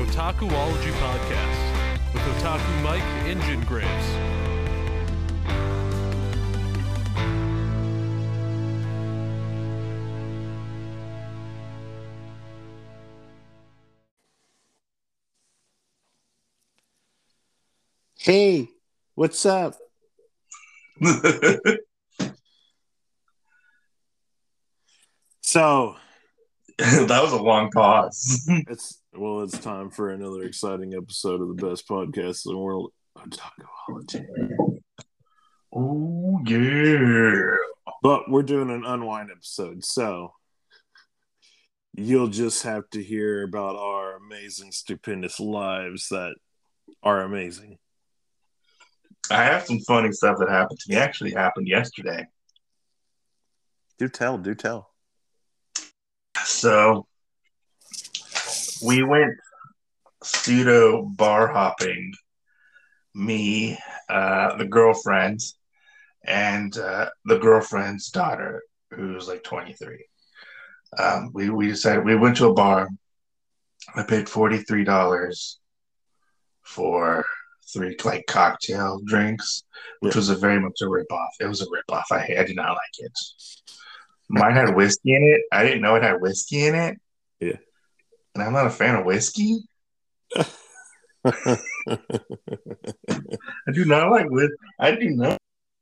Otakuology Podcast with Otaku Mike Engine Graves. Hey, what's up? So that was a long pause. it's time for another exciting episode of the best podcast in the world, Otakuology. Oh yeah. But we're doing an unwind episode, so you'll just have to hear about our amazing, stupendous lives that are amazing. I have some funny stuff that happened to me. Actually happened yesterday. Do tell. So we went pseudo bar hopping, me, the girlfriend, and the girlfriend's daughter, who's like 23. We decided we went to a bar. I paid $43 for 3 like cocktail drinks, which was very much a ripoff. It was a ripoff. I did not like it. Mine had whiskey in it. I didn't know it had whiskey in it. Yeah. And I'm not a fan of whiskey. I do not like whiskey. I do not.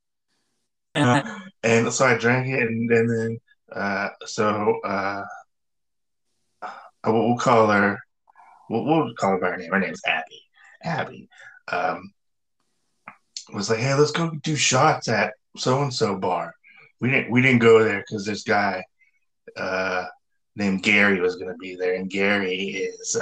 And so I drank it, and then we'll call her. We'll call her by her name. Her name's Abby. Abby was like, "Hey, let's go do shots at so and so bar." We didn't go there because this guy named Gary was going to be there, and Gary is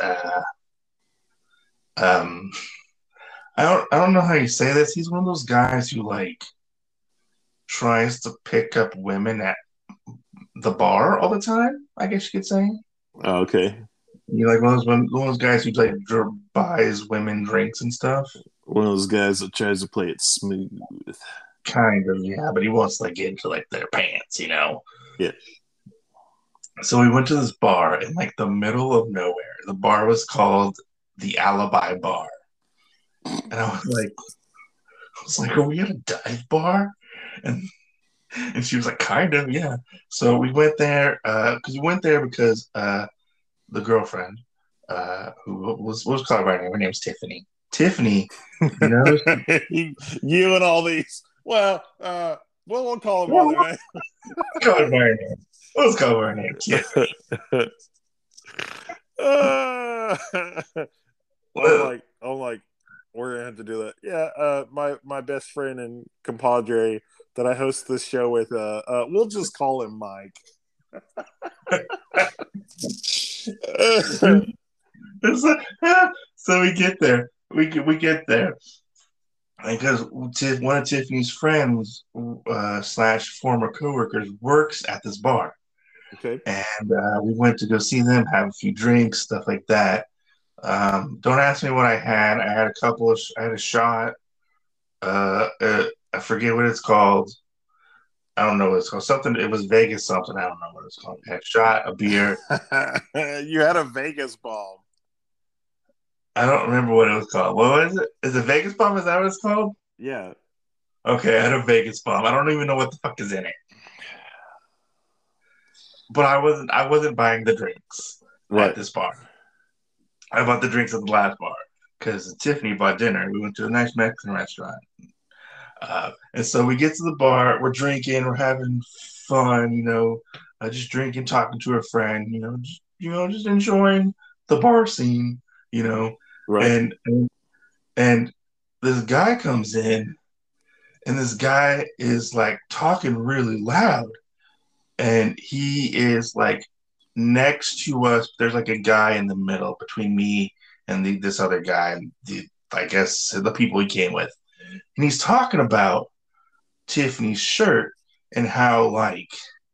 I don't know how you say this. He's one of those guys who like tries to pick up women at the bar all the time, I guess you could say. Oh, okay. You're like one of those guys who like buys women drinks and stuff. One of those guys that tries to play it smooth. Kind of, yeah, but he wants to like get into like their pants, you know? Yeah. So we went to this bar in like the middle of nowhere. The bar was called the Alibi Bar. And I was like, are we at a dive bar? And she was like, kind of, yeah. So we went there because the girlfriend, who was called by her name. Her name's Tiffany. Tiffany, you know, you and all these. Well, we'll call them by their name. Call her by her name. Let's call her name. Tiffany. I'm like, we're gonna have to do that. Yeah, my best friend and compadre that I host this show with, we'll just call him Mike. So we get there. We get there because one of Tiffany's friends / former coworkers works at this bar. Okay. And we went to go see them, have a few drinks, stuff like that. Don't ask me what I had. I had a shot. I forget what it's called. I don't know what it's called. Something. It was Vegas something. I don't know what it's called. I had a shot, a beer. You had a Vegas bomb. I don't remember what it was called. What was it? Is it Vegas bomb? Is that what it's called? Yeah. Okay, I had a Vegas bomb. I don't even know what the fuck is in it. But I wasn't buying the drinks at this bar. I bought the drinks at the last bar because Tiffany bought dinner. We went to a nice Mexican restaurant. And so we get to the bar, we're drinking, we're having fun, just drinking, talking to a friend, just enjoying the bar scene, Right. And this guy comes in, and this guy is like talking really loud, and he is like next to us. There's like a guy in the middle between me and this other guy, and I guess the people he came with. And he's talking about Tiffany's shirt and how like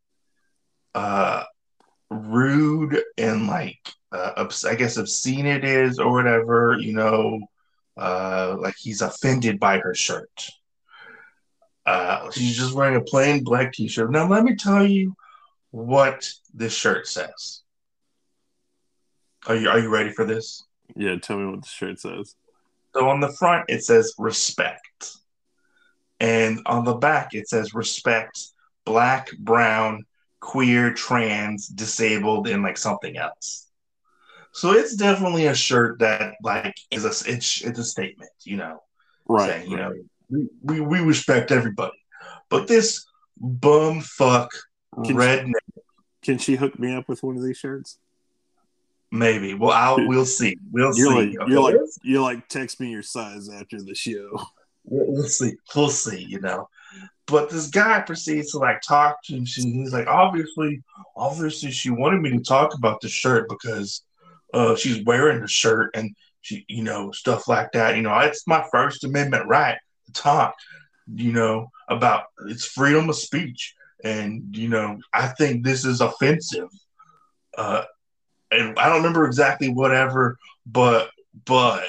rude and like I guess obscene it is or whatever, like he's offended by her shirt. She's just wearing a plain black t-shirt. Now let me tell you what this shirt says. Are you ready for this? Yeah, tell me what the shirt says. So on the front it says respect, and on the back it says respect black, brown, queer, trans, disabled, and like something else. So it's definitely a shirt that like is it's a statement, Right, saying right. we respect everybody. But this bum fuck Can she, redneck, can she hook me up with one of these shirts? maybe. Well, we'll see. We'll You're see. like Okay, you're like you like text me your size after the show. we'll see. We'll see. But this guy proceeds to like talk to him. He's like, obviously, she wanted me to talk about the shirt because she's wearing the shirt and she, stuff like that. It's my First Amendment right to talk, about it's freedom of speech. And, I think this is offensive. And I don't remember exactly whatever, but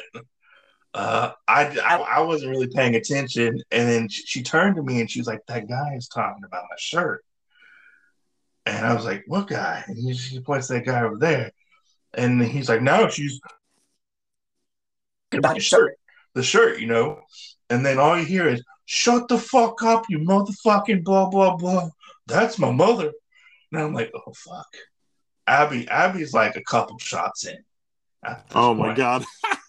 I wasn't really paying attention, and then she turned to me and she was like, "That guy is talking about my shirt," and I was like, "What guy?" And she points to that guy over there, and he's like, "No, she's about the shirt," and then all you hear is, "Shut the fuck up, you motherfucking blah blah blah." That's my mother, and I'm like, "Oh fuck." Abby's like a couple shots in at this Oh my point. god.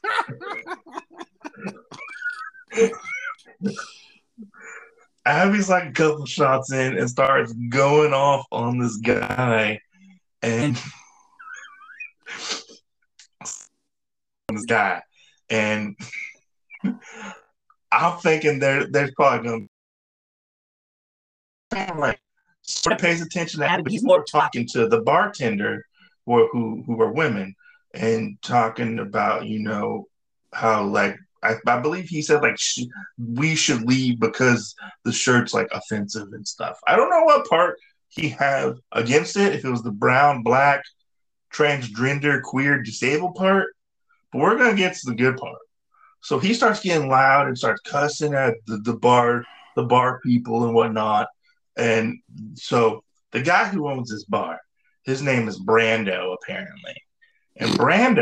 Abby's like a couple shots in and starts going off on this guy, and and I'm thinking there's probably gonna be like sort of pays attention to Abby, but he's more talking to the bartender who are women and talking about how like I believe he said like we should leave because the shirt's like offensive and stuff. I don't know what part he had against it, if it was the brown, black, transgender, queer, disabled part, but we're gonna get to the good part. So he starts getting loud and starts cussing at the bar people and whatnot. And so the guy who owns this bar, his name is Brando, apparently. And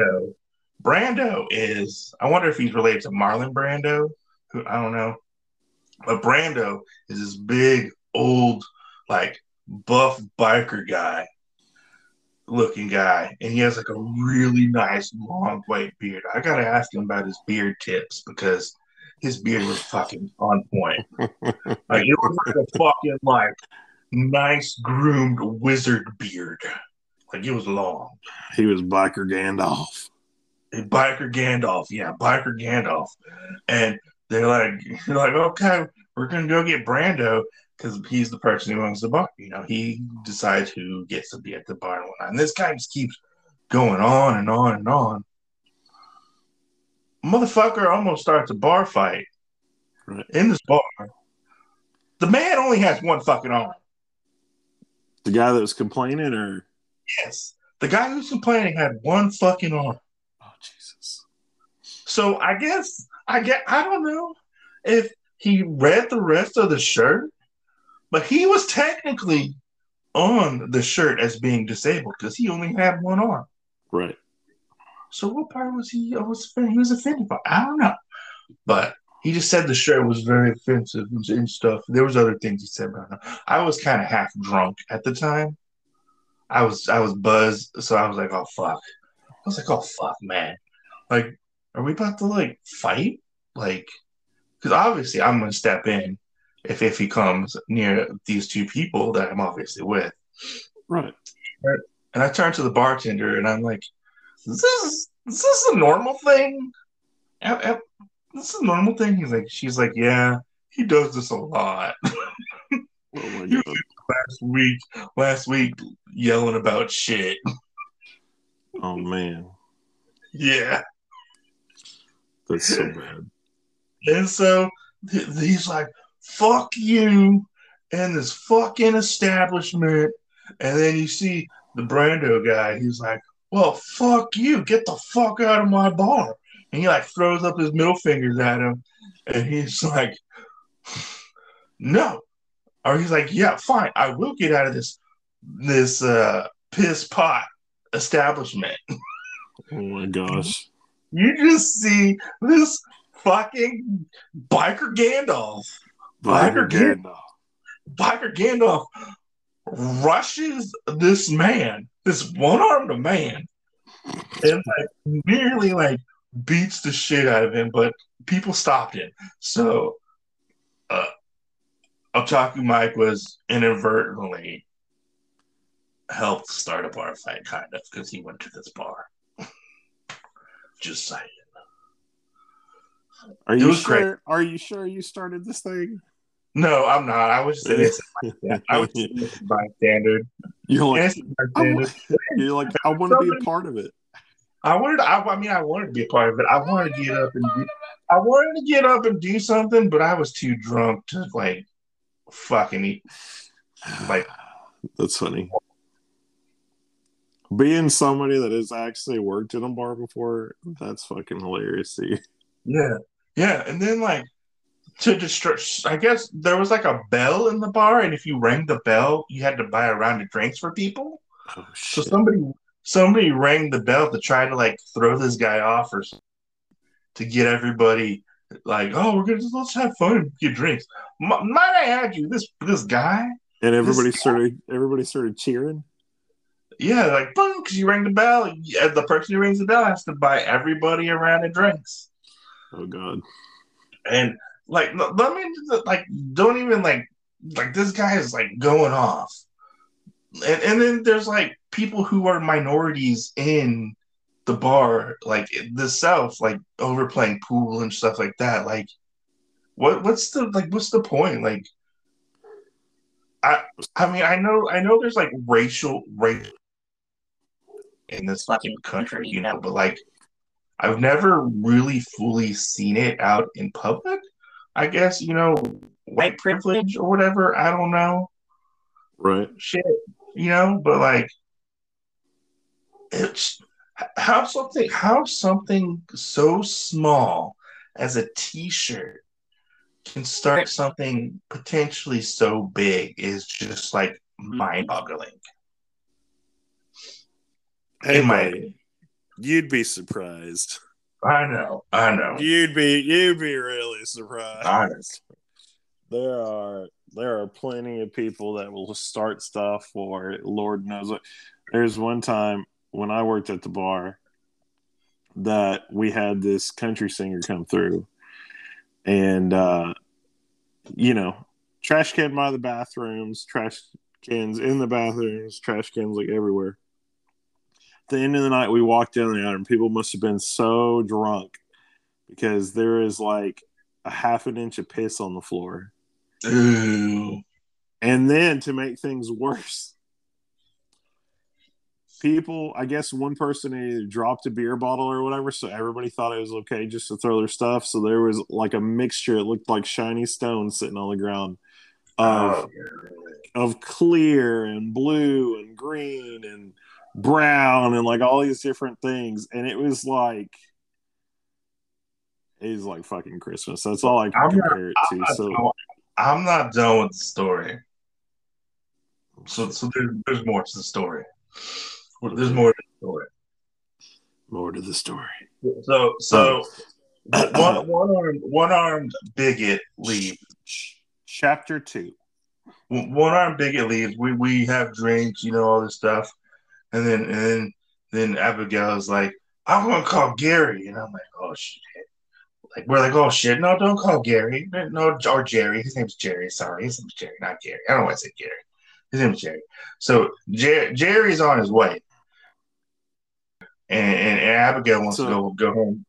Brando is, I wonder if he's related to Marlon Brando, who I don't know. But Brando is this big, old, like buff biker guy looking guy. And he has like a really nice, long, white beard. I got to ask him about his beard tips because his beard was fucking on point. Like it was like a fucking like nice groomed wizard beard. Like it was long. He was Biker Gandalf. Biker Gandalf, yeah, Biker Gandalf. And they're like, okay, we're gonna go get Brando because he's the person who owns the bar. He decides who gets to be at the bar and whatnot. And this guy just keeps going on and on and on. Motherfucker almost starts a bar fight in this bar. The man only has one fucking arm. The guy that was complaining, or yes, the guy who's complaining had one fucking arm. Oh Jesus! So I don't know if he read the rest of the shirt, but he was technically on the shirt as being disabled because he only had one arm. Right. So what part was he was offended by? I don't know. But he just said the shirt was very offensive and stuff. There was other things he said, but I don't know. I was kind of half drunk at the time. I was buzzed, so I was like, oh fuck. I was like, oh fuck, man. Like, are we about to like fight? Like, because obviously I'm gonna step in if he comes near these two people that I'm obviously with. Right. And I turned to the bartender and I'm like, is this a normal thing? This is a normal thing? She's like, yeah, he does this a lot. Oh my god. Last week yelling about shit. Oh man. Yeah. That's so bad. And so he's like, fuck you and this fucking establishment. And then you see the Brando guy, he's like, well, fuck you. Get the fuck out of my bar. And he like throws up his middle fingers at him. And he's like, no. Or he's like, yeah, fine. I will get out of this piss pot establishment. Oh my gosh. you just see this fucking biker Gandalf. Biker Gandalf. Biker Gandalf rushes this man, this one-armed man, and like nearly like beats the shit out of him, but people stopped him. So uh, Otaku Mike was inadvertently helped start a bar fight, kind of, because he went to this bar. Just saying. Are It you was sure? great. Are you sure you started this thing? No, I'm not. I was just an innocent. I was just an innocent bystander. You're like, Innocent bystander. you're like, I want to be a part of it. I wanted to be a part of it. I wanted to get up and I wanted to get up and do something, but I was too drunk to like fucking eat. Like, that's funny. Being somebody that has actually worked in a bar before, that's fucking hilarious. See? yeah, yeah. And then like to distract, I guess there was like a bell in the bar, and if you rang the bell, you had to buy a round of drinks for people. Oh So shit! somebody rang the bell to try to like throw this guy off or to get everybody like, oh, let's have fun and get drinks. Might I add you, this guy, And this everybody started cheering. yeah, like boom, because you rang the bell. Yeah, the person who rings the bell has to buy everybody a round of drinks. Oh god! And like, let me like, don't even like this guy is like going off. And then there's like people who are minorities in the bar, like the South, like overplaying pool and stuff like that. Like, what's the point? Like, I mean, I know there's like racial in this fucking country, but like I've never really fully seen it out in public. I guess, white privilege or whatever. I don't know. Right? Shit, but like it's how something so small as a t-shirt can start something potentially so big is just like mind-boggling. Hey, In my buddy, opinion. you'd be surprised. I know. You'd be really surprised. Honest. There are plenty of people that will start stuff or Lord knows what. There's one time when I worked at the bar that we had this country singer come through, and trash can by the bathrooms, trash cans in the bathrooms, trash cans like everywhere. At the end of the night, we walked down there, and people must have been so drunk because there is like a half an inch of piss on the floor. Ooh. And then to make things worse, people, I guess one person either dropped a beer bottle or whatever, so everybody thought it was okay just to throw their stuff. So there was like a mixture, it looked like shiny stones sitting on the ground of clear and blue and green and brown and like all these different things. And it was like fucking Christmas. That's all I can compare it to. I'm not done with the story. So there's more to the story. There's more to the story. More to the story. So one-armed bigot leaves. Chapter 2. One-armed bigot leaves. We have drinks, all this stuff, and then Abigail's like, I'm gonna call Gary, and I'm like, oh shit. Like we're like, oh shit, no, don't call Gary, no, or Jerry. His name's Jerry. Sorry, his name's Jerry, not Gary. I don't want to say Gary. His name's Jerry. So Jerry's on his way, and Abigail wants to go home.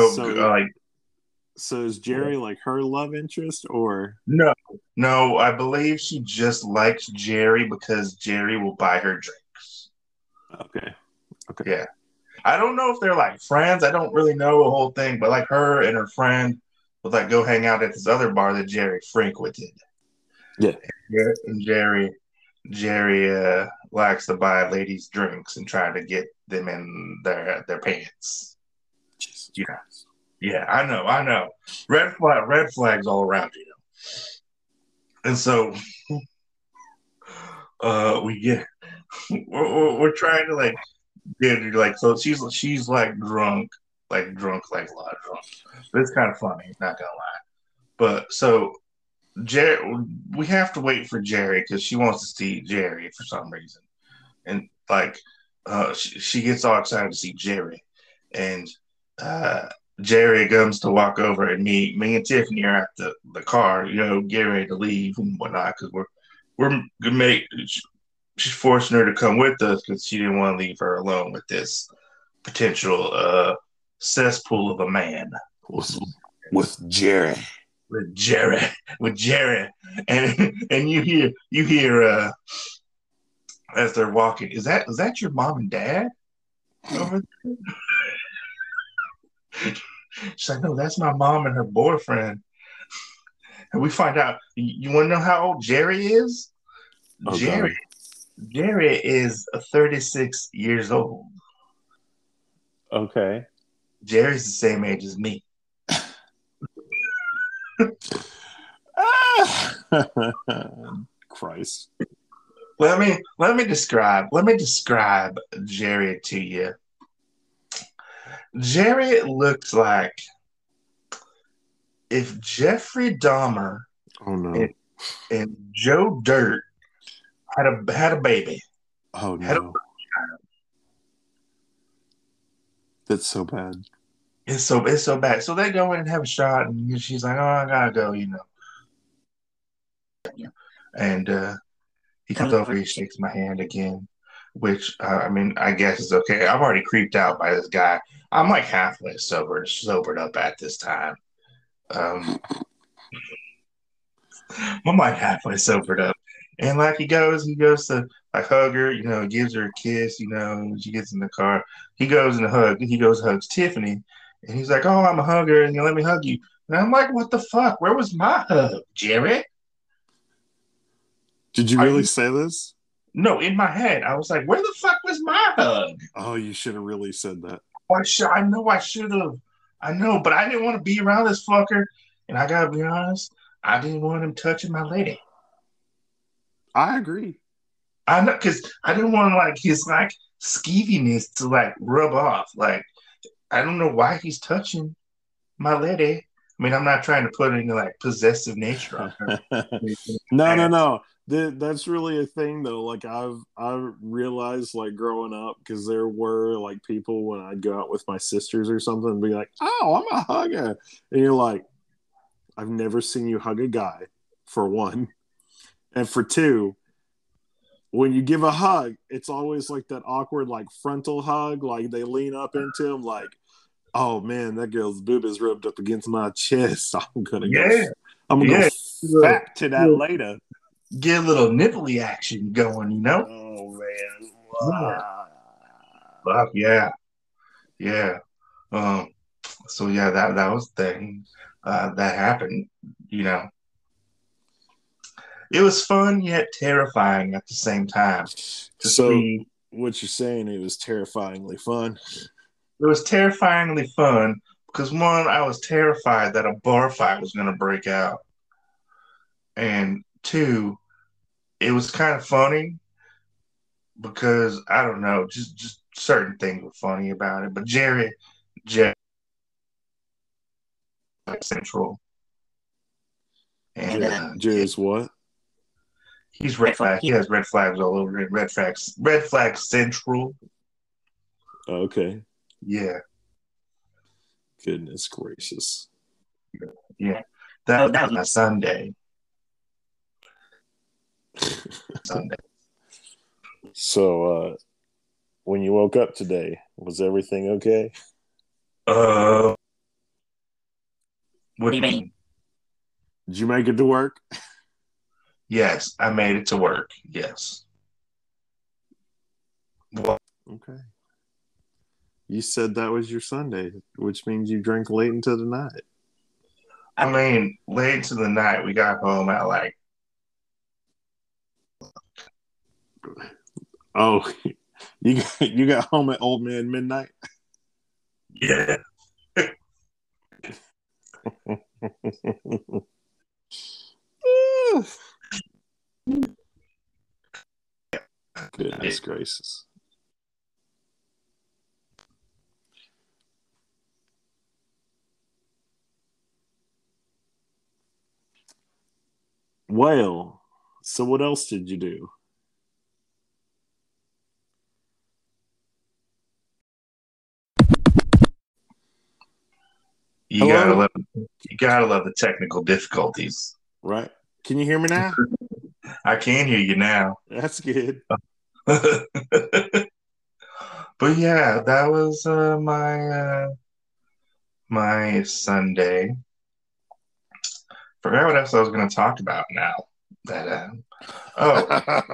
So is Jerry like her love interest or no? I believe she just likes Jerry because Jerry will buy her drinks. Okay. Yeah. I don't know if they're like friends. I don't really know the whole thing, but like her and her friend would like go hang out at this other bar that Jerry frequented. Yeah. And Jerry likes to buy ladies drinks and try to get them in their pants. Yeah, I know. Red flags all around, And so we're trying to like get her, like, so she's like drunk like drunk, like a lot of drunk. But it's kind of funny, not gonna lie. But so Jerry, we have to wait for Jerry because she wants to see Jerry for some reason, and like she gets all excited to see Jerry, and uh, Jerry comes to walk over, and me and Tiffany are at the car, getting ready to leave and whatnot because we're gonna make. She's forcing her to come with us because she didn't want to leave her alone with this potential cesspool of a man. With Jerry. With Jerry, and you hear as they're walking, is that your mom and dad over there? She's like, no, that's my mom and her boyfriend. And we find out, you want to know how old Jerry is? Oh, Jerry is 36 years old. Okay. Jerry's the same age as me. Christ. Let me describe Jerry to you. Jerry looks like if Jeffrey Dahmer and Joe Dirt had a baby. Oh no. That's so bad. It's so bad. So they go in and have a shot, and she's like, "Oh, I gotta go," And he comes over, he shakes my hand again, which I guess is okay. I'm already creeped out by this guy. I'm like halfway sobered up at this time. I'm like halfway sobered up, and like he goes to like hug her, gives her a kiss, when she gets in the car. He goes hugs Tiffany. And he's like, "Oh, I'm a hugger, and you let me hug you." And I'm like, "What the fuck? Where was my hug, Jerry?" Did you really say this? No, in my head, I was like, "Where the fuck was my hug?" Oh, you should have really said that. I know I should have. I know, but I didn't want to be around this fucker. And I gotta be honest, I didn't want him touching my lady. I agree. I know, because I didn't want his skeeviness to rub off. I don't know why he's touching my lady. I mean, I'm not trying to put any possessive nature on her. No. That's really a thing though. I've realized growing up, because there were people when I'd go out with my sisters or something and be like, "Oh, I'm a hugger," and you're like, "I've never seen you hug a guy," for one, and for two, when you give a hug, it's always that awkward frontal hug, they lean up into him "Oh man, that girl's boob is rubbed up against my chest. I'm gonna go fat to that later." Get a little nipply action going, Oh man. Wow. Fuck yeah. So yeah, that was the thing that happened. It was fun yet terrifying at the same time. What you're saying? It was terrifyingly fun. It was terrifyingly fun because one, I was terrified that a bar fight was going to break out, and two, it was kind of funny because I don't know, just certain things were funny about it. But Jerry Central, and Jerry's what? He's red flag. He has red flags all over it. Red flag Central. Okay. Yeah. Goodness gracious. Yeah. That was my Sunday. So, when you woke up today, was everything okay? What do you mean? Did you make it to work? Yes, I made it to work. Yes. Well, okay. You said that was your Sunday, which means you drank late into the night. I mean, late into the night, we got home at Oh, you got home at old man midnight? Yeah. Goodness gracious. Well, so what else did you do? You gotta Hello? love you gotta love the technical difficulties. Right? Can you hear me now? I can hear you now. That's good. But yeah, that was my Sunday. Forgot what else I was going to talk about now. That oh,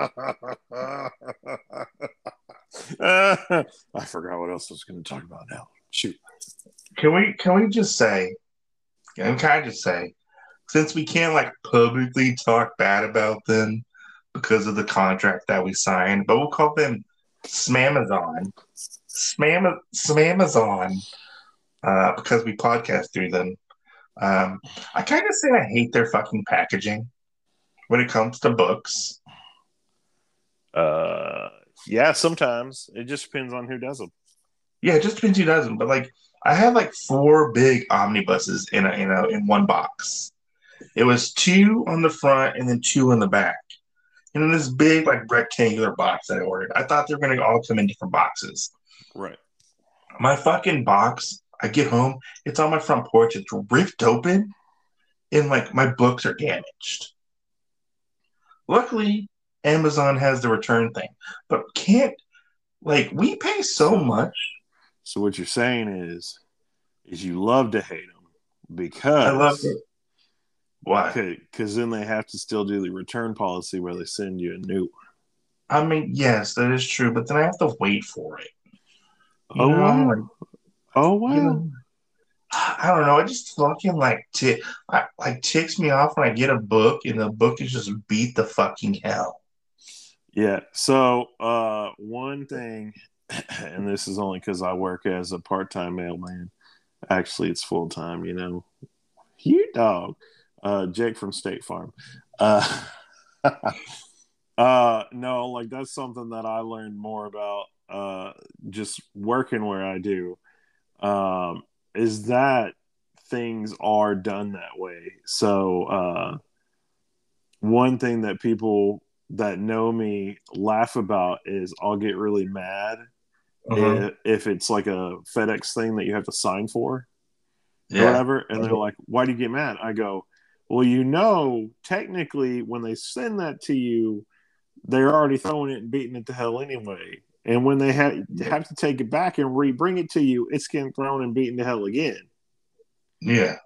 I forgot what else I was going to talk about now. Shoot. can we just say, and can I just say, since we can't like publicly talk bad about them because of the contract that we signed, but we'll call them Smamazon, Smamazon, because we podcast through them. I kind of say I hate their fucking packaging when it comes to books. Uh, yeah, sometimes it just depends on who does them. Yeah, it just depends who does them. But like, I had like four big omnibuses in one box. It was two on the front and then two on the back. And in this big like rectangular box that I ordered, I thought they were gonna all come in different boxes. Right. My fucking box, I get home, it's on my front porch, it's ripped open, and like my books are damaged. Luckily, Amazon has the return thing, but can't like we pay so So, much. so what you're saying is you love to hate them I love because it. Why? then they have to still do the return policy where they send you a new. I mean, yes, that is true, but then I have to wait for it. You Oh know, like wow! Oh you wow! know, I don't know. It just fucking like ticks me off when I get a book and the book is just beat the fucking hell. Yeah. So one thing, and this is only because I work as a part-time mailman. Actually, it's full time. You dog. Jake from State Farm. Uh, no, like that's something that I learned more about just working where I do. Is that things are done that way. So one thing that people that know me laugh about is I'll get really mad Uh-huh. if it's like a FedEx thing that you have to sign for or Yeah. whatever. And they're like, why do you get mad? I go, well, technically when they send that to you, they're already throwing it and beating it to hell anyway. And when they have to take it back and bring it to you, it's getting thrown and beaten to hell again. Yeah.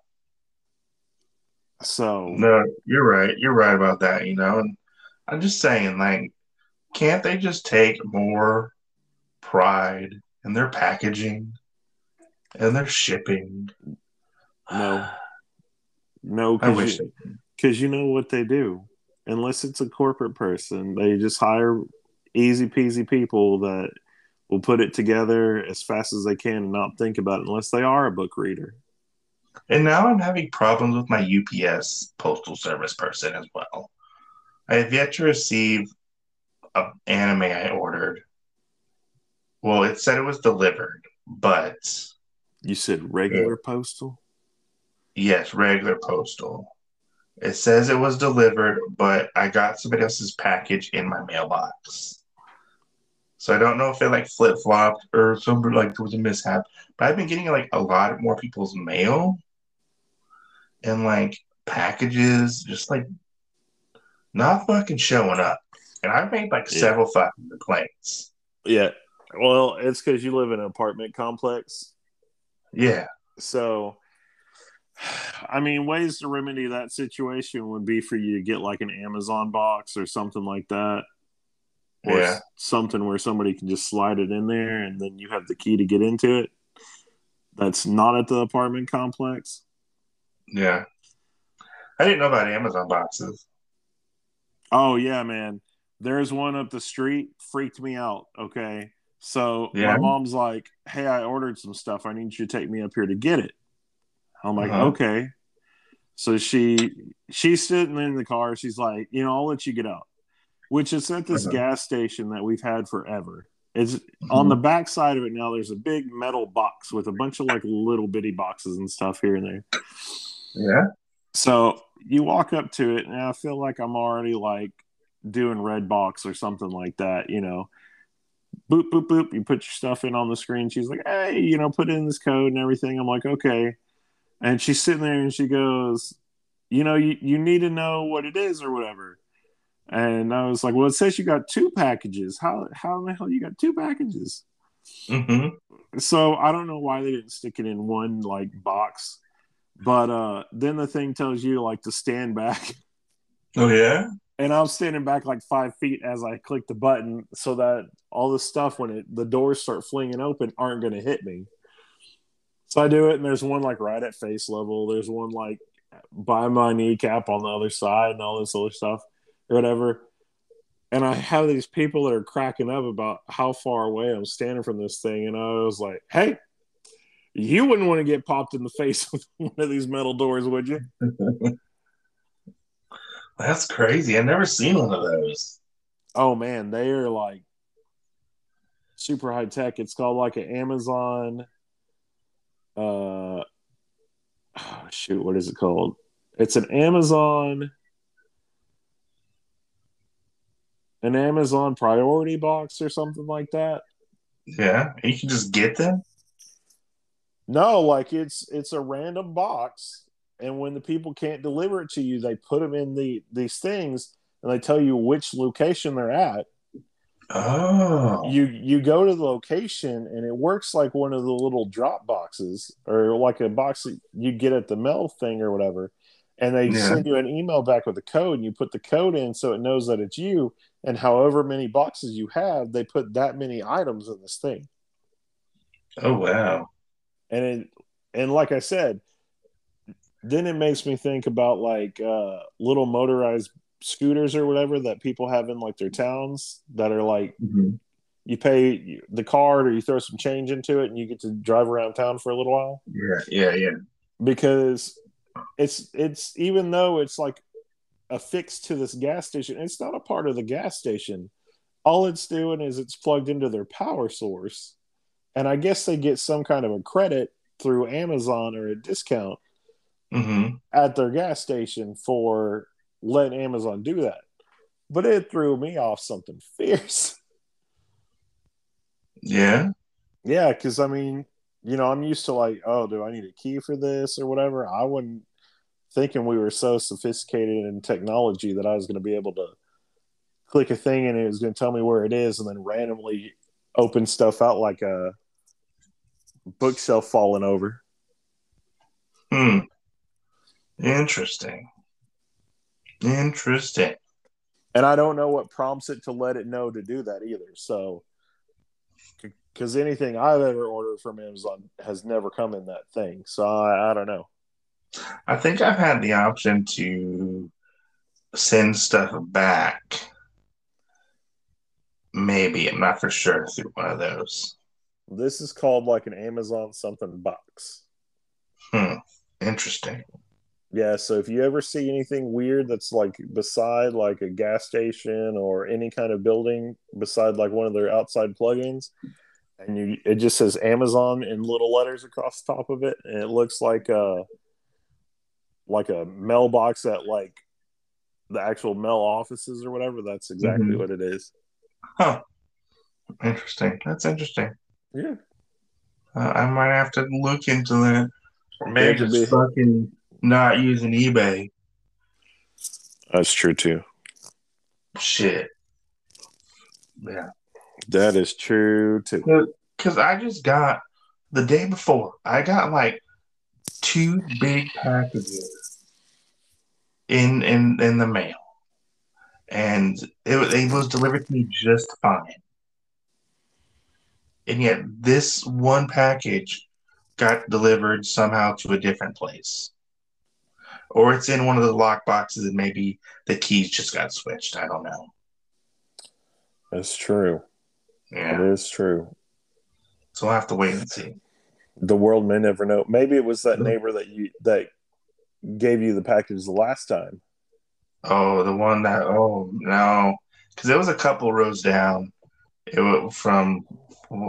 So, No, you're right. You're right about that, And I'm just saying, like, can't they just take more pride in their packaging and their shipping? no, no, I wish they because you know what they do. Unless it's a corporate person, they just hire easy peasy people that will put it together as fast as they can and not think about it unless they are a book reader. And now I'm having problems with my UPS postal service person as well. I have yet to receive an anime I ordered. Well, it said it was delivered, but You said regular postal? yes, regular postal. It says it was delivered, but I got somebody else's package in my mailbox. So I don't know if it like flip flopped or something like there was a mishap. But I've been getting like a lot more people's mail and like packages just like not fucking showing up. And I've made like Yeah. several fucking complaints. Yeah. Well, it's because you live in an apartment complex. Yeah. So, I mean, ways to remedy that situation would be for you to get like an Amazon box or something like that. Or Yeah. something where somebody can just slide it in there and then you have the key to get into it. That's not at the apartment complex. Yeah. I didn't know about Amazon boxes. Oh, yeah, man. There's one up the street. Freaked me out. Okay. So Yeah. my mom's like, hey, I ordered some stuff. I need you to take me up here to get it. I'm like, Uh-huh. okay. So she's sitting in the car. She's like, I'll let you get out. Which is at this Uh-huh. gas station that we've had forever. It's on the back side of it now. There's a big metal box with a bunch of like little bitty boxes and stuff here and there. Yeah. So you walk up to it, and I feel like I'm already like doing Redbox or something like that. Boop boop boop. You put your stuff in on the screen. She's like, "Hey, put in this code and everything." I'm like, "Okay." And she's sitting there and she goes, you need to know what it is or whatever. And I was like, "Well, it says you got two packages. How in the hell you got two packages?" Mm-hmm. So I don't know why they didn't stick it in one like box. But then the thing tells you like to stand back. Oh yeah. And I'm standing back like 5 feet as I click the button so that all the stuff when the doors start flinging open aren't going to hit me. So I do it, and there's one like right at face level. There's one like by my kneecap on the other side, and all this other stuff or whatever. And I have these people that are cracking up about how far away I'm standing from this thing, and I was like, "Hey, you wouldn't want to get popped in the face with one of these metal doors, would you?" That's crazy. I've never seen one of those. Oh man, they are like super high tech. It's called like an Amazon. Oh, shoot, what is it called? It's an Amazon priority box or something like that. Yeah, you can just get them. No, like it's a random box, and when the people can't deliver it to you, they put them in these things, and they tell you which location they're at. Oh, You go to the location, and it works like one of the little drop boxes, or like a box that you get at the mail thing or whatever. And they yeah. send you an email back with a code, and you put the code in so it knows that it's you. And however many boxes you have, they put that many items in this thing. Oh wow. And and like I said, then it makes me think about like little motorized scooters or whatever that people have in like their towns that are like Mhm. you pay the card or you throw some change into it and you get to drive around town for a little while. Yeah, yeah, yeah. Because it's even though it's like affixed to this gas station, it's not a part of the gas station. All it's doing is it's plugged into their power source, and I guess they get some kind of a credit through Amazon or a discount Mm-hmm. at their gas station for letting Amazon do that. But it threw me off something fierce. Yeah. Yeah, because I mean, I'm used to like, oh, do I need a key for this or whatever? I wasn't thinking we were so sophisticated in technology that I was going to be able to click a thing and it was going to tell me where it is and then randomly open stuff out like a bookshelf falling over. Hmm. Interesting. Interesting. And I don't know what prompts it to let it know to do that either. So, because anything I've ever ordered from Amazon has never come in that thing. So I don't know. I think I've had the option to send stuff back. Maybe. I'm not for sure through one of those. This is called like an Amazon something box. Hmm. Interesting. Yeah, so if you ever see anything weird that's like beside like a gas station or any kind of building beside like one of their outside plugins, and it just says Amazon in little letters across the top of it, and it looks like a mailbox at like the actual mail offices or whatever, that's exactly Hmm. what it is. Huh. Interesting. That's interesting. Yeah, I might have to look into that. Or yeah, maybe it could just be. fucking not using eBay. That's true too. Shit. Yeah. That is true too. Because I just got the day before, I got like two big packages in the mail, and it was delivered to me just fine. And yet, this one package got delivered somehow to a different place, or it's in one of the lock boxes, and maybe the keys just got switched. I don't know. That's true. That Yeah, is true. so I'll have to wait and see. The world may never know. Maybe it was that neighbor that gave you the package the last time. Oh, the one that, oh no, because it was a couple rows down. It was from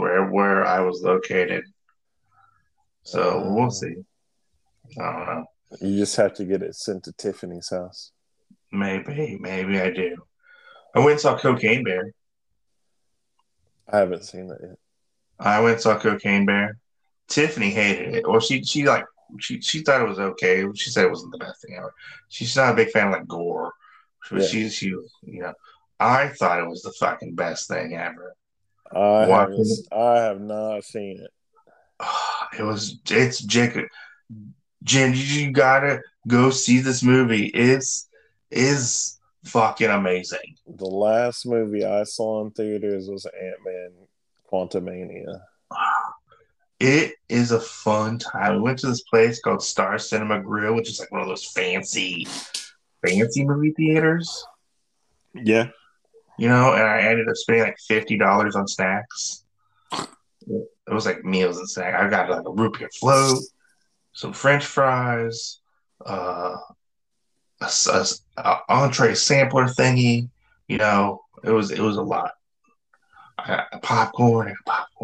where I was located. So we'll Uh, see. I don't know. You just have to get it sent to Tiffany's house. Maybe I do. I went and saw Cocaine Bear. I haven't seen that yet. I went and saw Cocaine Bear. Tiffany hated it. Well, she thought it was okay. She said it wasn't the best thing ever. She's not a big fan of like gore. But Yeah. she was, I thought it was the fucking best thing ever. I have not seen it. It's Jacob. Jen, you gotta go see this movie. Is fucking amazing. The last movie I saw in theaters was Ant-Man Quantumania. It is a fun time. We went to this place called Star Cinema Grill, which is like one of those fancy movie theaters. Yeah. And I ended up spending like $50 on snacks. It was like meals and snacks. I got like a root beer float, some French fries, a entree sampler thingy. It was a lot. I got popcorn.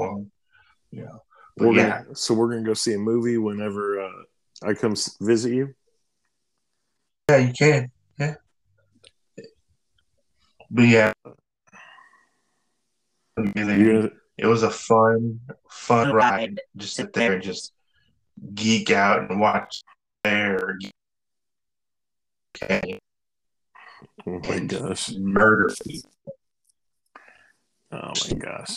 But we're gonna go see a movie whenever I come visit you. Yeah, you can. Yeah. But yeah, it was a fun ride. Just sit there and just geek out and watch there. Okay. Oh my gosh. Murder people. Oh my gosh.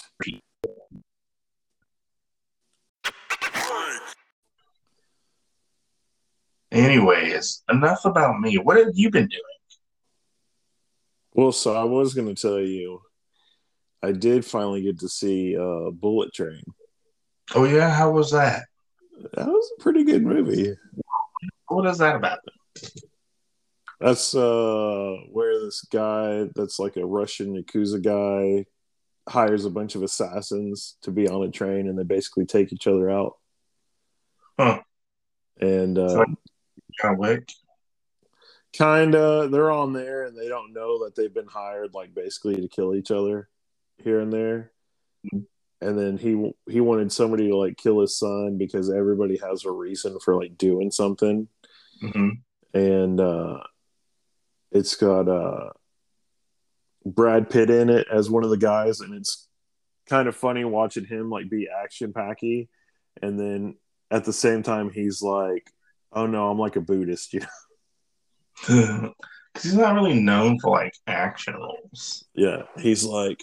Anyways, enough about me. What have you been doing? Well, so I was going to tell you, I did finally get to see Bullet Train. Oh, yeah? How was that? That was a pretty good movie. What is that about? That's where this guy that's like a Russian Yakuza guy hires a bunch of assassins to be on a train, and they basically take each other out. Huh. And John Wick? Kinda, they're on there and they don't know that they've been hired, like basically to kill each other here and there. And then he wanted somebody to like kill his son because everybody has a reason for like doing something. Mm-hmm. And it's got Brad Pitt in it as one of the guys, and it's kind of funny watching him like be action packy, and then at the same time he's like, "Oh no, I'm like a Buddhist," Because he's not really known for like action roles. Yeah, he's like,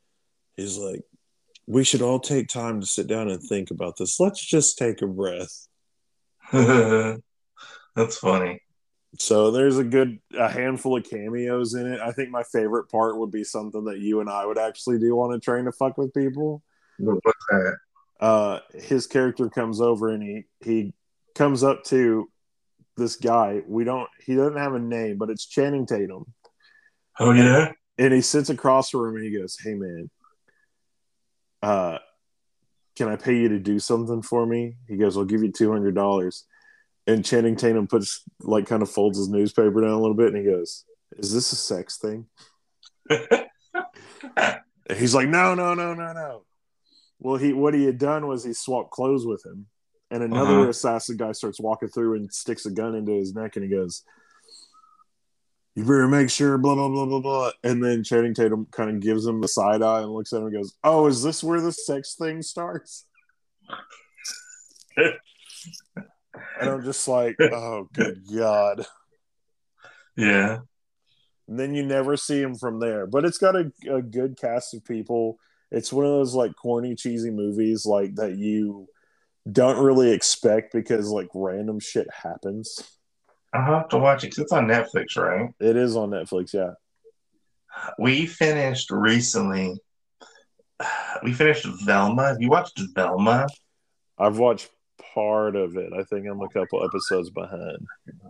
we should all take time to sit down and think about this. Let's just take a breath. That's funny. So there's a handful of cameos in it. I think my favorite part would be something that you and I would actually do on a train to fuck with people. What's that? His character comes over and he comes up to this guy. He doesn't have a name, but it's Channing Tatum. Oh yeah. And he sits across from him and he goes, "Hey man, can I pay you to do something for me?" He goes, "I'll give you $200. And Channing Tatum kind of folds his newspaper down a little bit and he goes, "Is this a sex thing?" And he's like, No. Well, what he had done was he swapped clothes with him. And another assassin guy starts walking through and sticks a gun into his neck and he goes, "You better make sure, blah, blah, blah, blah, blah." And then Channing Tatum kind of gives him the side eye and looks at him and goes, "Oh, is this where the sex thing starts?" And I'm just like, oh, good God. Yeah. And then you never see him from there. But it's got a good cast of people. It's one of those like corny, cheesy movies like that you don't really expect because like random shit happens. I'll have to watch it because it's on Netflix, right? It is on Netflix, yeah. We finished recently. We finished Velma. Have you watched Velma? I've watched part of it. I think I'm a couple episodes behind.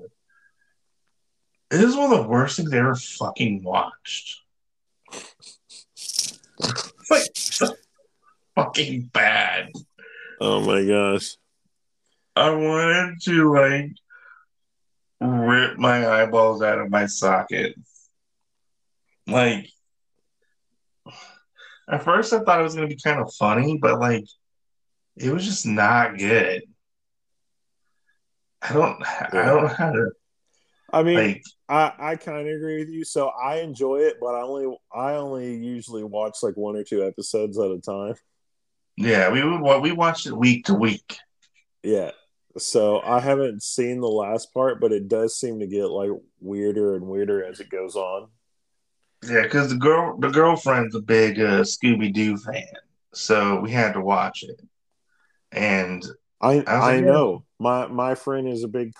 It is one of the worst things I ever fucking watched. It's like so fucking bad. Oh my gosh. I wanted to like rip my eyeballs out of my sockets. Like, at first I thought it was going to be kind of funny, but like, it was just not good. I don't know how to I mean, like. I kind of agree with you. So I enjoy it, but I only usually watch like one or two episodes at a time. Yeah, we watched it week to week. Yeah. So I haven't seen the last part, but it does seem to get like weirder and weirder as it goes on. Yeah, because the girlfriend's a big Scooby Doo fan, so we had to watch it. And I was like, I yeah, know my friend is a big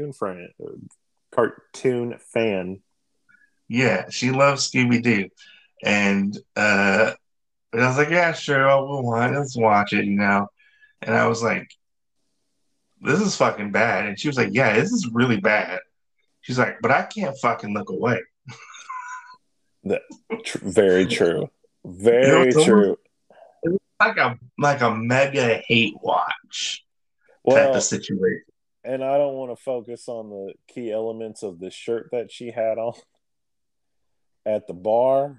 cartoon fan. yeah, she loves Scooby Doo, and I was like, yeah, sure, let's watch it, you know. And I was like, this is fucking bad, and she was like, yeah, this is really bad. She's like, but I can't fucking look away. That very true, It was very almost true. like a mega hate watch type of Well, situation. and I don't want to focus on the key elements of the shirt that she had on at the bar,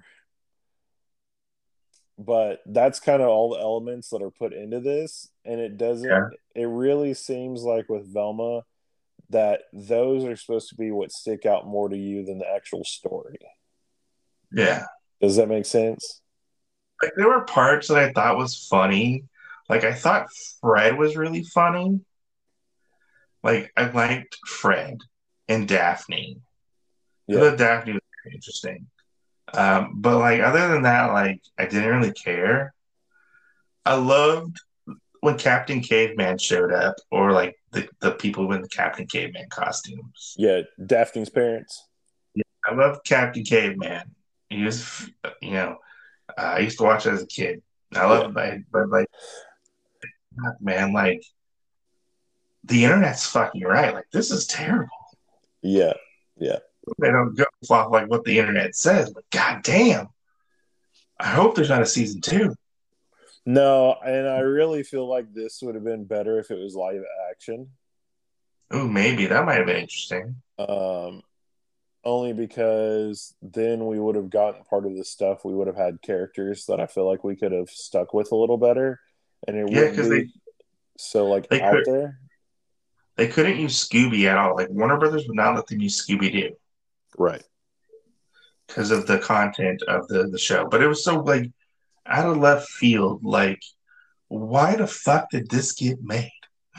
but that's kind of all the elements that are put into this. And Yeah, it really seems like with Velma that those are supposed to be what stick out more to you than the actual story. yeah. Does that make sense? Like there were parts that I thought was funny. Like I thought Fred was really funny. Like I liked Fred and Daphne. I Yeah. thought Daphne was very interesting. But like other than that, like I didn't really care. I loved when Captain Caveman showed up, or like the people in the Captain Caveman costumes. Yeah. Daphne's parents. Yeah, I loved Captain Caveman. He was, you know, I used to watch it as a kid. I Yeah. love it, but like, man, like the internet's fucking right. Like this is terrible. Yeah. Yeah. They don't go off like what the internet says, but goddamn, I hope there's not a season two. No, and I really feel like this would have been better if it was live action. Oh, maybe that might have been interesting. Um, Only because then we would have gotten part of the stuff. We would have had characters that I feel like we could have stuck with a little better, and it Yeah, wouldn't because be so like they out could there. they couldn't use Scooby at all. Like Warner Brothers would not let them use Scooby Doo Right. because of the content of the show. But it was so like out of left field. Like, why the fuck did this get made?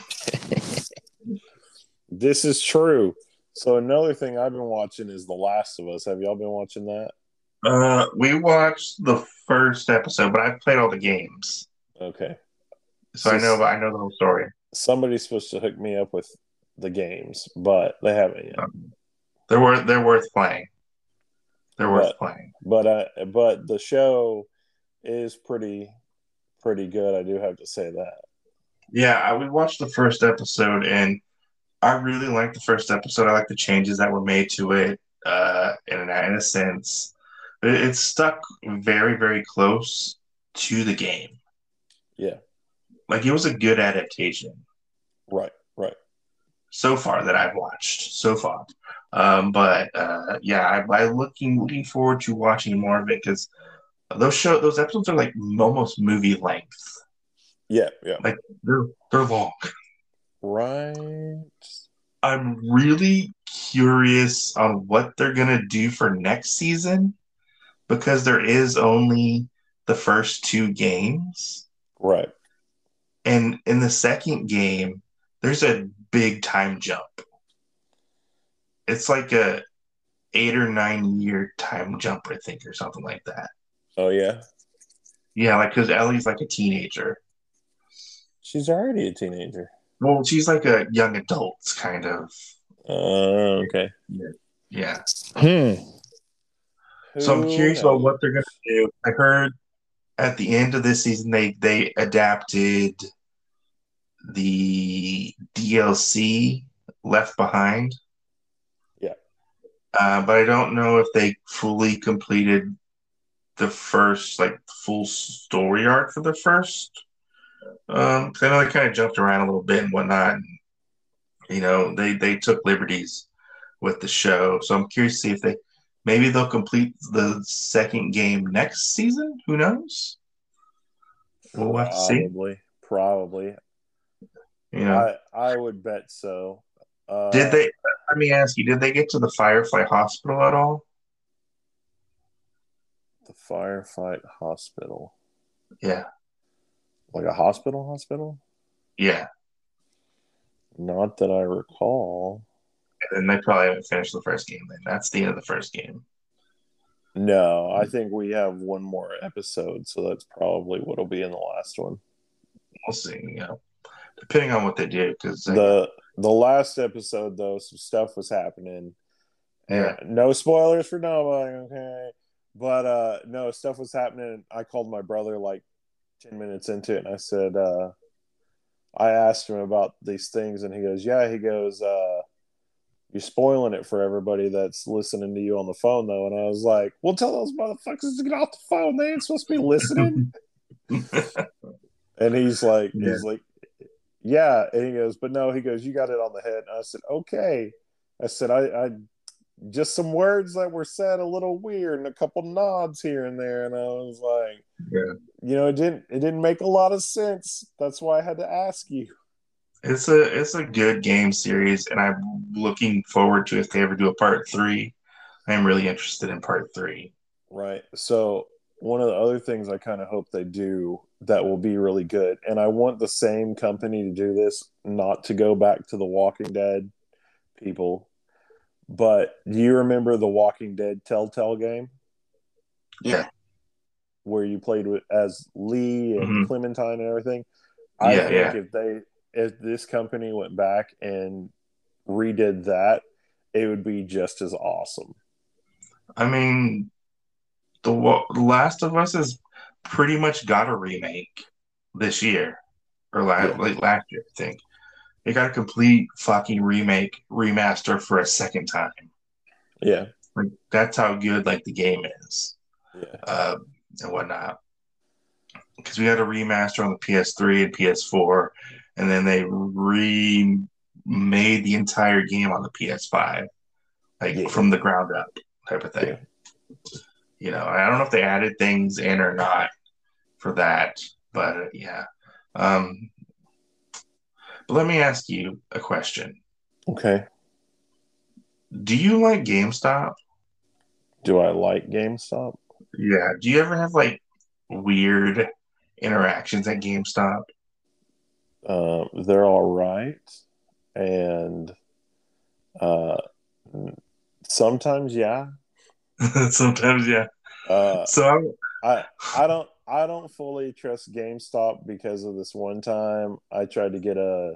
This is true. So another thing I've been watching is The Last of Us. Have y'all been watching that? We watched the first episode, but I've played all the games, Okay. so So I know the whole story. somebody's supposed to hook me up with the games, but they haven't yet. They're worth playing. They're worth But playing. but the show is pretty good. I do have to say that. Yeah, we watched the first episode, and I really liked the first episode. I like the changes that were made to it. In a sense, it stuck very very close to the game. Yeah. Like it was a good adaptation Right. Right. so far that I've watched so far. But yeah, I'm looking forward to watching more of it because those episodes are like almost movie length. Yeah. Yeah. Like they're long. Right. I'm really curious on what they're gonna do for next season because there is only the first two games. Right. And in the second game, there's a big time jump. It's like a 8 or 9 year time jump, I think, or something like that. Oh yeah. Yeah, like because Ellie's like a teenager. She's already a teenager. Well, she's like a young adult kind of. Okay. Yeah. Yeah. Hmm. So I'm Who curious about knows? what they're gonna do. I heard at the end of this season they adapted the DLC Left Behind, Yeah. but I don't know if they fully completed the first like full story arc for the first. 'Cause I know they kind of jumped around a little bit and whatnot. And, you know, they took liberties with the show, so I'm curious to see if maybe they'll complete the second game next season. Who knows? We'll have to see. Probably. Probably. You know, I would bet so. Did they? Let me ask you. Did they get to the Firefly Hospital at all? The Firefight Hospital. Yeah. Like a hospital? Yeah. Not that I recall. And they probably haven't finished the first game. Then that's the end of the first game. No, I think we have one more episode, so that's probably what'll be in the last one. We'll see. Depending on what they do, because the last episode though, some stuff was happening. yeah, No spoilers for nobody, okay? But no, stuff was happening. I called my brother like 10 minutes into it, and I said, I asked him about these things, and he goes, "Yeah." He goes, "You're spoiling it for everybody that's listening to you on the phone, though." And I was like, "Well, tell those motherfuckers to get off the phone. They ain't supposed to be listening." And he's like, "Yeah." And he goes, "But no," he goes, "You got it on the head." And I said, "Okay." I said, I just some words that were said a little weird and a couple nods here and there." And I was like, yeah. it didn't make a lot of sense. That's why I had to ask you. It's a good game series, and I'm looking forward to if they ever do a part three. I'm really interested in part three. Right. So one of the other things I kind of hope they do that will be really good, and I want the same company to do this, not to go back to the Walking Dead people. But do you remember the Walking Dead Telltale game Yeah. where you played with as Lee and Hmm. Clementine and everything? I Yeah, think yeah. if this company went back and redid that, it would be just as awesome. I mean, The Last of Us has pretty much got a remake this year or Yeah, late last year, I think. It got a complete fucking remaster for a second time. yeah, Like that's how good like the game is, yeah, uh, and whatnot. Because we had a remaster on the PS3 and PS4, and then they remade the entire game on the PS5, like yeah, from the ground up type of thing. yeah. I don't know if they added things in or not for that, but yeah. Um, but let me ask you a question. Okay. Do you like GameStop? Do I like GameStop? Yeah. Do you ever have like weird interactions at GameStop? They're all right, and uh, sometimes, yeah. Sometimes, yeah. Uh, So, I don't fully trust GameStop because of this one time I tried to get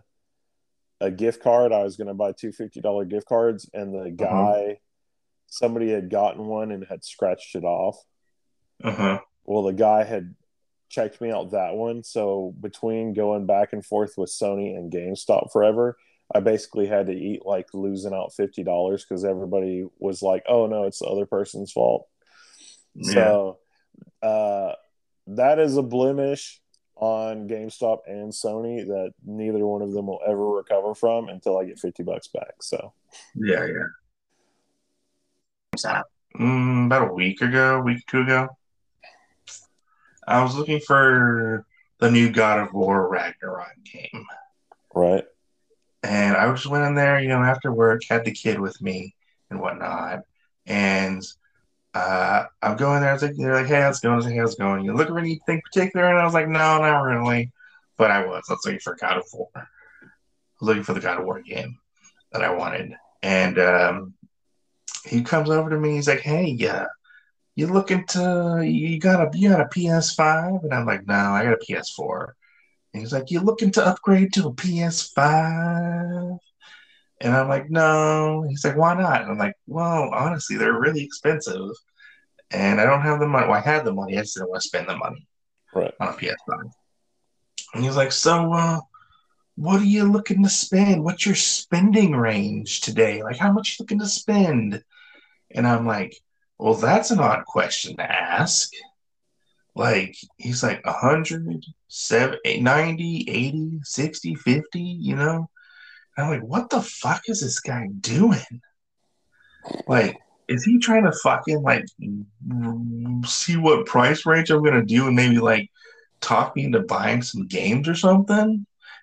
a gift card. I was going to buy two $50 gift cards, and the uh-huh, guy, somebody had gotten one and had scratched it off. uh-huh, Well, the guy had checked me out that one. So between going back and forth with Sony and GameStop forever, I basically had to eat like losing out $50 because everybody was like, "Oh no, it's the other person's fault." yeah. So uh, that is a blemish on GameStop and Sony that neither one of them will ever recover from until I get $50 back. So Yeah, yeah. About a week or two ago, I was looking for the new God of War Ragnarok game. right, And I just went in there, after work, had the kid with me and whatnot. And I'm going there. They're like, "Hey, how's it going?" I was like, "Hey, how's it going?" You look for anything particular? And I was like, "No, not really." But I was. I was looking for God of War. I was looking for the God of War game that I wanted. And he comes over to me. He's like, "Hey, you got a PS5?" And I'm like, "No, I got a PS4." And he's like, "You looking to upgrade to a PS5?" And I'm like, "No." He's like, "Why not?" And I'm like, "Well, honestly, they're really expensive, and I don't have the money. Well, I had the money. I just didn't want to spend the money right. on a PS5." And he's like, "So, what are you looking to spend? What's your spending range today? Like, how much you looking to spend?" And I'm like, "Well, that's an odd question to ask." Like, he's like 100, 90, 80, 60, 50, And I'm like, what the fuck is this guy doing? Like, is he trying to fucking like see what price range I'm gonna do and maybe like talk me into buying some games or something?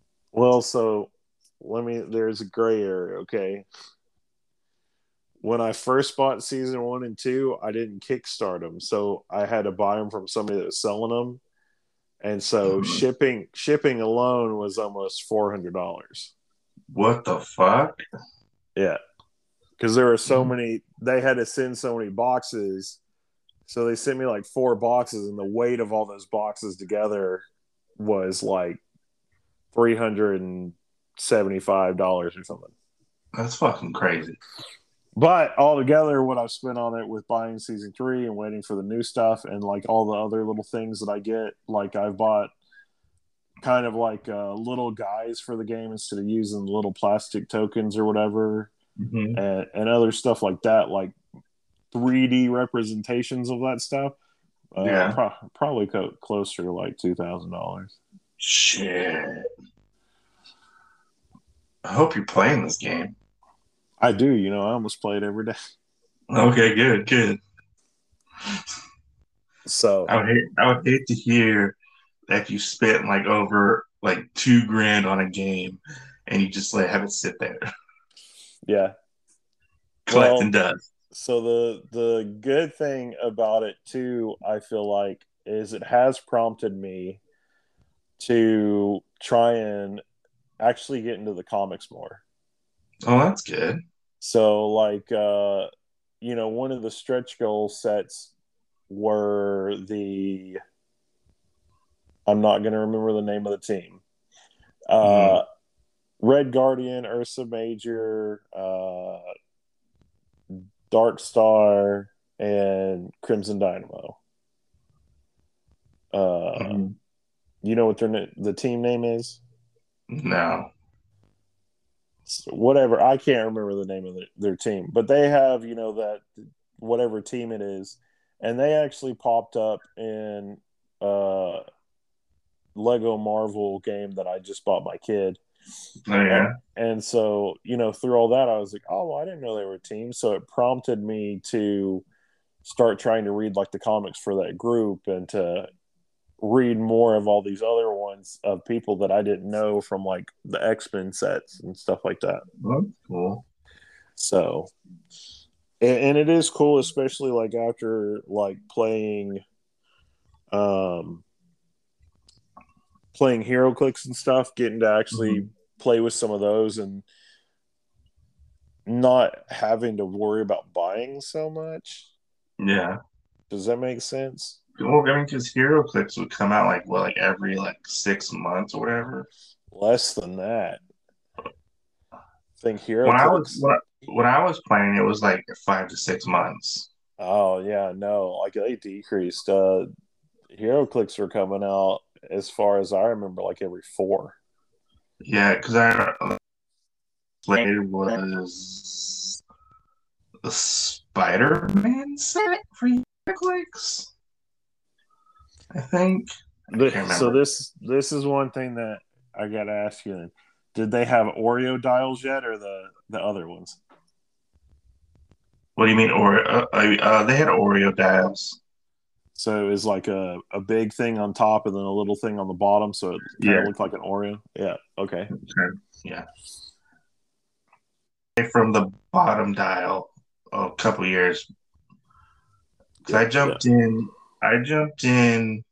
Well, so there's a gray area, okay? When I first bought season 1 and 2, I didn't kickstart them, so I had to buy them from somebody that was selling them, and so Mhm. shipping alone was almost $400. What the fuck? Yeah, because there were so many. They had to send so many boxes, so they sent me like 4 boxes, and the weight of all those boxes together was like $375 or something. That's fucking crazy. But altogether, what I've spent on it with buying season 3 and waiting for the new stuff and like all the other little things that I get, like I've bought kind of like little guys for the game instead of using little plastic tokens or whatever, Mm-hmm. and other stuff like that, like 3D representations of that stuff. Yeah. Probably closer to like $2,000. Shit. I hope you're playing this game. I do, I almost play it every day. Okay, good. So I would hate to hear that you spent like over like $2,000 on a game and you just like have it sit there yeah, collecting well, dust. so the good thing about it too, I feel like, is it has prompted me to try and actually get into the comics more. Oh, that's good. So like one of the stretch goal sets were the I'm not going to remember the name of the team. Mm. Red Guardian, Ursa Major, Dark Star, and Crimson Dynamo. Mm. You know what the team name is? No. Whatever. I can't remember the name of their team, but they have that whatever team it is, and they actually popped up in Lego Marvel game that I just bought my kid. Oh yeah. And so, through all that, I was like, oh, well, I didn't know they were a team. So it prompted me to start trying to read like the comics for that group and to read more of all these other ones of people that I didn't know from like the X-Men sets and stuff like that. That's cool. So, and it is cool, especially like after like um, playing HeroClix and stuff, getting to actually play with some of those and not having to worry about buying so much. Yeah. Does that make sense? Well, I mean, because HeroClix would come out like what, like every like 6 months or whatever. Less than that. I think When I was HeroClix. when I was playing, it was like 5 to 6 months. Oh yeah, no, like they decreased. HeroClix were coming out as far as I remember, like every 4. Yeah, because I played was the Spider-Man set for HeroClix. I think. I can't So remember. this is one thing that I got to ask you. Then. Did they have Oreo dials yet, or the other ones? What do you mean Oreo? They had Oreo dials. So it was like a big thing on top and then a little thing on the bottom, so it kind Yeah. of looked like an Oreo. Yeah. Okay. Okay. Yeah. From the bottom dial a couple years. Because Yeah. Yeah. I jumped in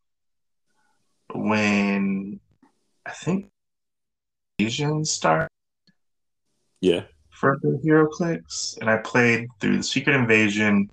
when I think Asian started Yeah. for the HeroClix, and I played through the Secret Invasion,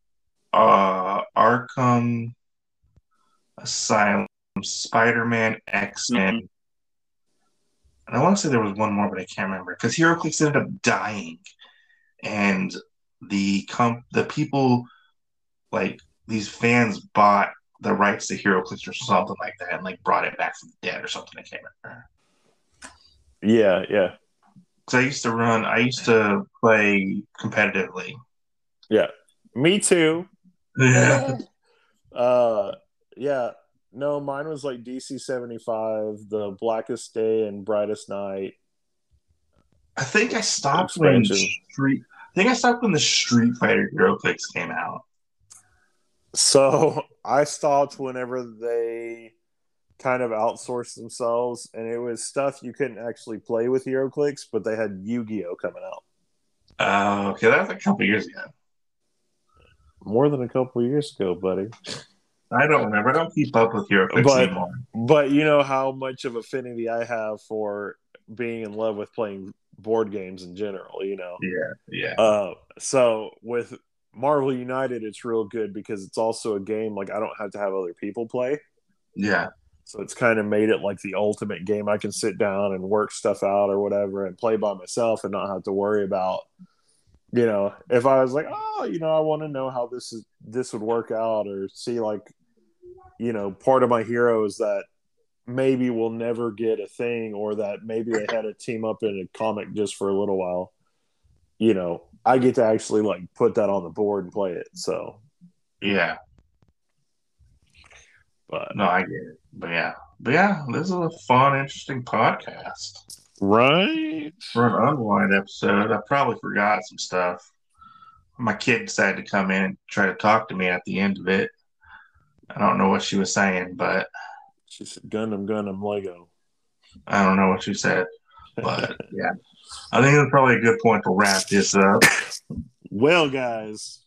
Arkham Asylum, Spider-Man, X-Men, and I want to say there was one more, but I can't remember because HeroClix ended up dying, and the people like these fans bought the rights to HeroClix or something like that, and like brought it back from the dead or something. I can't remember. Yeah. Yeah. Because I used to play competitively. Yeah. Me too. Yeah. Uh, yeah. No, mine was like DC 75, the Blackest Day and Brightest Night I think I stopped when expansion. the Street Fighter HeroClix came out. So I stopped whenever they kind of outsourced themselves, and it was stuff you couldn't actually play with HeroClix, but they had Yu-Gi-Oh coming out. Okay, that was a couple years ago. More than a couple of years ago, buddy. I don't remember. I don't keep up with HeroClix anymore. But you know how much of affinity I have for being in love with playing board games in general, you know? Yeah. So with Marvel United, it's real good because it's also a game like I don't have to have other people play. Yeah. So it's kind of made it like the ultimate game. I can sit down and work stuff out or whatever and play by myself and not have to worry about, you know, if I was like, oh, you know, I want to know how this would work out, or see like, you know, part of my heroes that maybe will never get a thing, or that maybe they had to team up in a comic just for a little while. You know, I get to actually like put that on the board and play it. So yeah. But no, I get it. But yeah, this is a fun, interesting podcast. Right. For an unwind episode, I probably forgot some stuff. My kid decided to come in and try to talk to me at the end of it. I don't know what she was saying, but She said Gundam Lego. I don't know what she said. But yeah, I think it's probably a good point to wrap this up. Well, guys,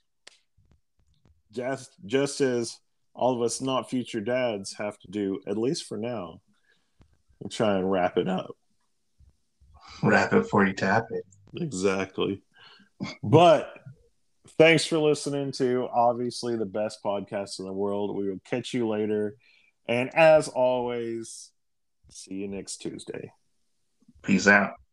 just as all of us not future dads have to do, at least for now, we'll try and wrap it up. Wrap it before you tap it. Exactly. But thanks for listening to obviously the best podcast in the world. We will catch you later. And as always, see you next Tuesday. Peace out.